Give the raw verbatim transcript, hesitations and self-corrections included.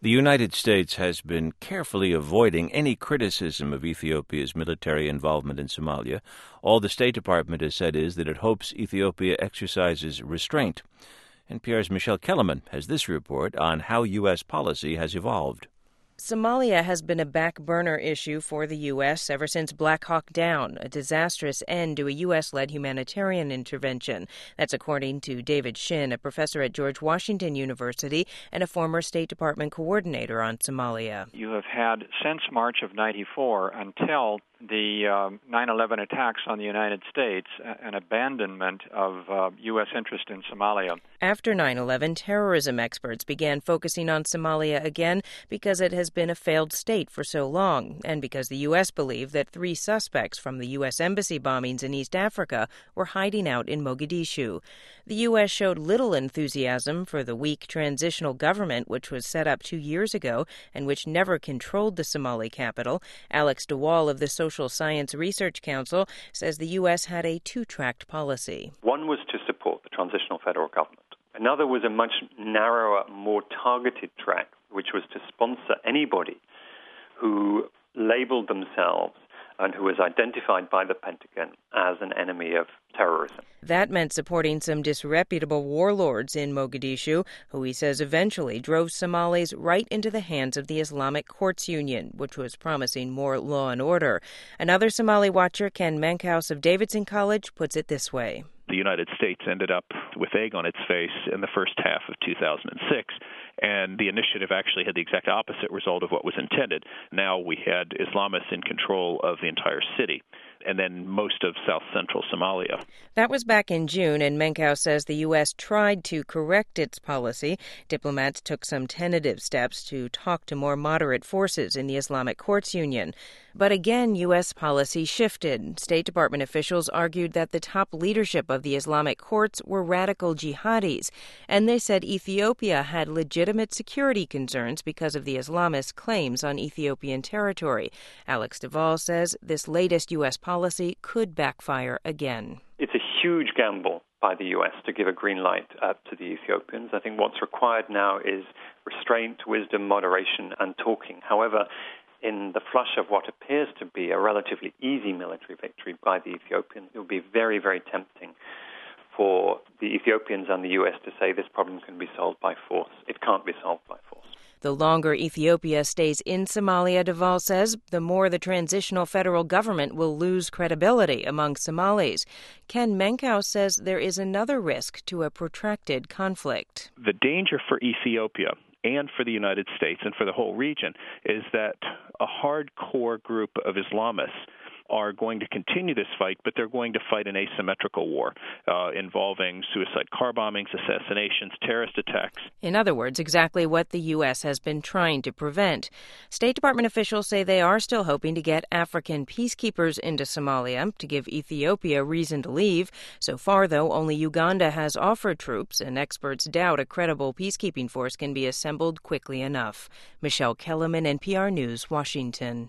The United States has been carefully avoiding any criticism of Ethiopia's military involvement in Somalia. All the State Department has said is that it hopes Ethiopia exercises restraint. N P R's Michelle Kellerman has this report on how U S policy has evolved. Somalia has been a back-burner issue for the U S ever since Black Hawk Down, a disastrous end to a U S-led humanitarian intervention. That's according to David Shin, a professor at George Washington University and a former State Department coordinator on Somalia. You have had since March of ninety-four until the um, nine eleven attacks on the United States, an abandonment of uh, U S interest in Somalia. After nine eleven, terrorism experts began focusing on Somalia again because it has been a failed state for so long, and because the U S believed that three suspects from the U S embassy bombings in East Africa were hiding out in Mogadishu. The U S showed little enthusiasm for the weak transitional government which was set up two years ago and which never controlled the Somali capital. Alex DeWall of the Social Science Research Council says the U S had a two-tracked policy. One was to support the transitional federal government. Another was a much narrower, more targeted track, which was to sponsor anybody who labeled themselves and who was identified by the Pentagon as an enemy of terrorism. That meant supporting some disreputable warlords in Mogadishu, who he says eventually drove Somalis right into the hands of the Islamic Courts Union, which was promising more law and order. Another Somali watcher, Ken Menkhaus of Davidson College, puts it this way. The United States ended up with egg on its face in the first half of two thousand six, and the initiative actually had the exact opposite result of what was intended. Now we had Islamists in control of the entire city, and then most of south-central Somalia. That was back in June, and Menkhaus says the U S tried to correct its policy. Diplomats took some tentative steps to talk to more moderate forces in the Islamic Courts Union. But again, U S policy shifted. State Department officials argued that the top leadership of the Islamic courts were radical jihadis, and they said Ethiopia had legitimate security concerns because of the Islamist claims on Ethiopian territory. Alex DeWall says this latest U S policy could backfire again. It's a huge gamble by the U S to give a green light uh, to the Ethiopians. I think what's required now is restraint, wisdom, moderation, and talking. However, in the flush of what appears to be a relatively easy military victory by the Ethiopians, it will be very, very tempting for the Ethiopians and the U S to say this problem can be solved by force. It can't be solved by force. The longer Ethiopia stays in Somalia, DeWall says, the more the transitional federal government will lose credibility among Somalis. Ken Menkhaus says there is another risk to a protracted conflict. The danger for Ethiopia and for the United States and for the whole region is that a hardcore group of Islamists are going to continue this fight, but they're going to fight an asymmetrical war uh, involving suicide car bombings, assassinations, terrorist attacks. In other words, exactly what the U S has been trying to prevent. State Department officials say they are still hoping to get African peacekeepers into Somalia to give Ethiopia reason to leave. So far, though, only Uganda has offered troops, and experts doubt a credible peacekeeping force can be assembled quickly enough. Michelle Kellerman, N P R News, Washington.